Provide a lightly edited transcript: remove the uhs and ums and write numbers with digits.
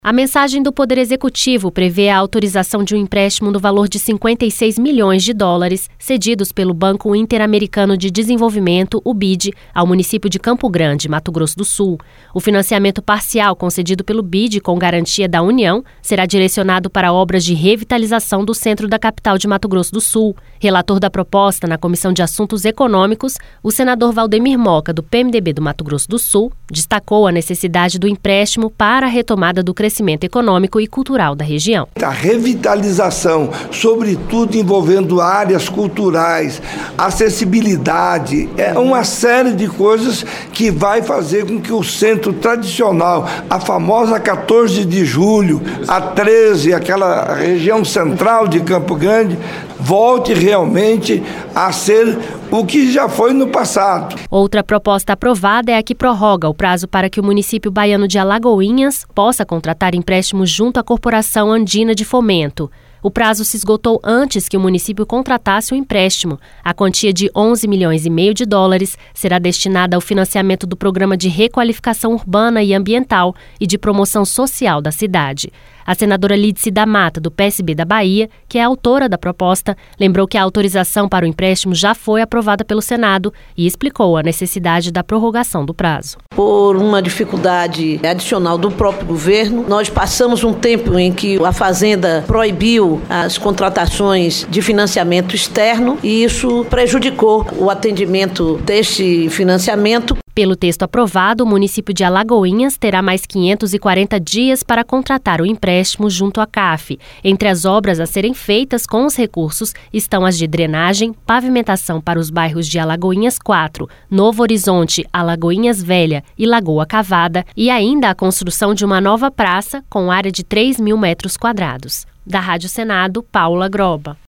A mensagem do Poder Executivo prevê a autorização de um empréstimo no valor de 56 milhões de dólares cedidos pelo Banco Interamericano de Desenvolvimento, o BID, ao município de Campo Grande, Mato Grosso do Sul. O financiamento parcial concedido pelo BID com garantia da União será direcionado para obras de revitalização do centro da capital de Mato Grosso do Sul. Relator da proposta na Comissão de Assuntos Econômicos, o senador Valdemir Moca, do PMDB do Mato Grosso do Sul, destacou a necessidade do empréstimo para a retomada do crescimento econômico e cultural da região. A revitalização, sobretudo envolvendo áreas culturais, acessibilidade, é uma série de coisas que vai fazer com que o centro tradicional, a famosa 14 de julho, a 13, aquela região central de Campo Grande, volte realmente a ser o que já foi no passado. Outra proposta aprovada é a que prorroga o prazo para que o município baiano de Alagoinhas possa contratar empréstimos junto à Corporação Andina de Fomento. O prazo se esgotou antes que o município contratasse o empréstimo. A quantia de 11 milhões e meio de dólares será destinada ao financiamento do Programa de Requalificação Urbana e Ambiental e de Promoção Social da cidade. A senadora Lídice da Mata, do PSB da Bahia, que é autora da proposta, lembrou que a autorização para o empréstimo já foi aprovada pelo Senado e explicou a necessidade da prorrogação do prazo. Por uma dificuldade adicional do próprio governo, nós passamos um tempo em que a Fazenda proibiu as contratações de financiamento externo e isso prejudicou o atendimento deste financiamento. Pelo texto aprovado, o município de Alagoinhas terá mais 540 dias para contratar o empréstimo junto à CAF. Entre as obras a serem feitas com os recursos estão as de drenagem, pavimentação para os bairros de Alagoinhas 4, Novo Horizonte, Alagoinhas Velha e Lagoa Cavada e ainda a construção de uma nova praça com área de 3.000 metros quadrados. Da Rádio Senado, Paula Groba.